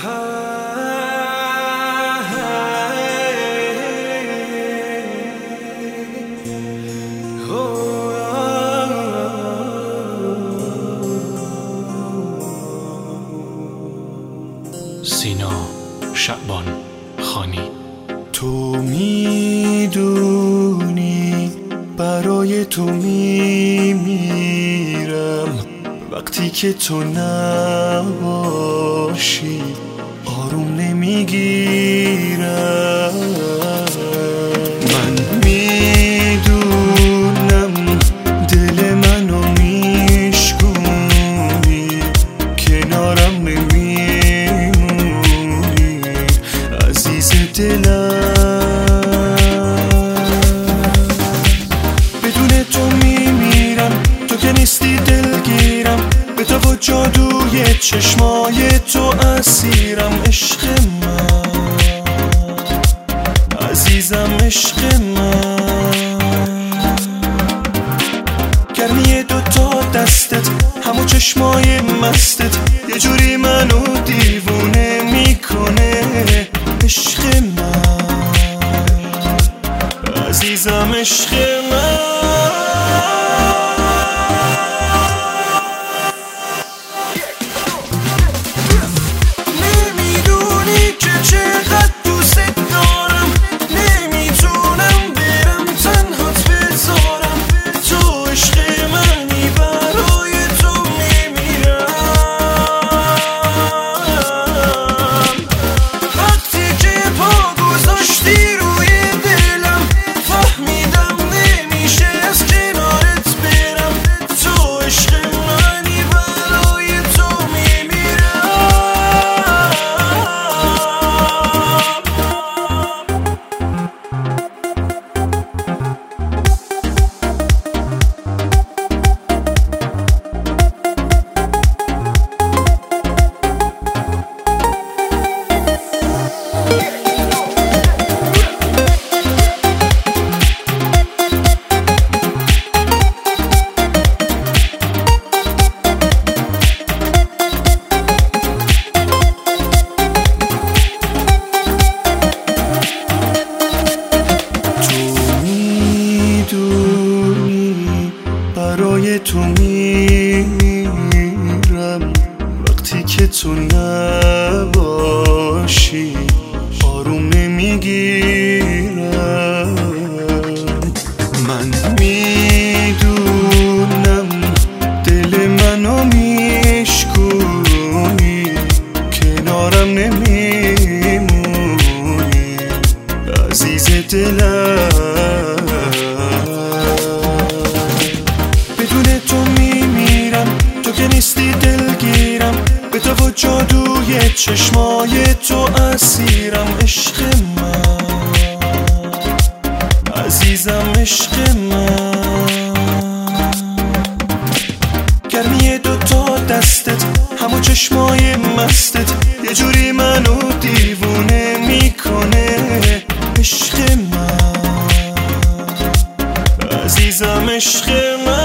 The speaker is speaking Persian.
سینا شعبان خانی. تو میدونی برای تو میمیرم، وقتی که تو نباشی آروم نمیگیرم. من میدونم دل منو میشکونی، کنارم نمیمونی عزیز دلم. بدون تو میمیرم، تو که نیستی دلگیرم، به تو و جادوی چشمای تو اسیرم. عشق من عزیزم، عشق من، گرمی دوتا دستت، همو چشمای مستت، یه جوری منو دیوونه میکنه. عشق من عزیزم، عشق من. برای تو میمیرم، وقتی که تو نباشی آروم نمیگیرم. من میدونم دل منو میشکونی، کنارم نمیمونی عزیز دلم. نیستی دلگیرم، به تو و جادوی چشمای تو اسیرم. عشق من عزیزم، عشق من، گرمی دوتا دستت، همو چشمای مستت، یه جوری منو دیوونه میکنه. عشق من عزیزم، عشق من.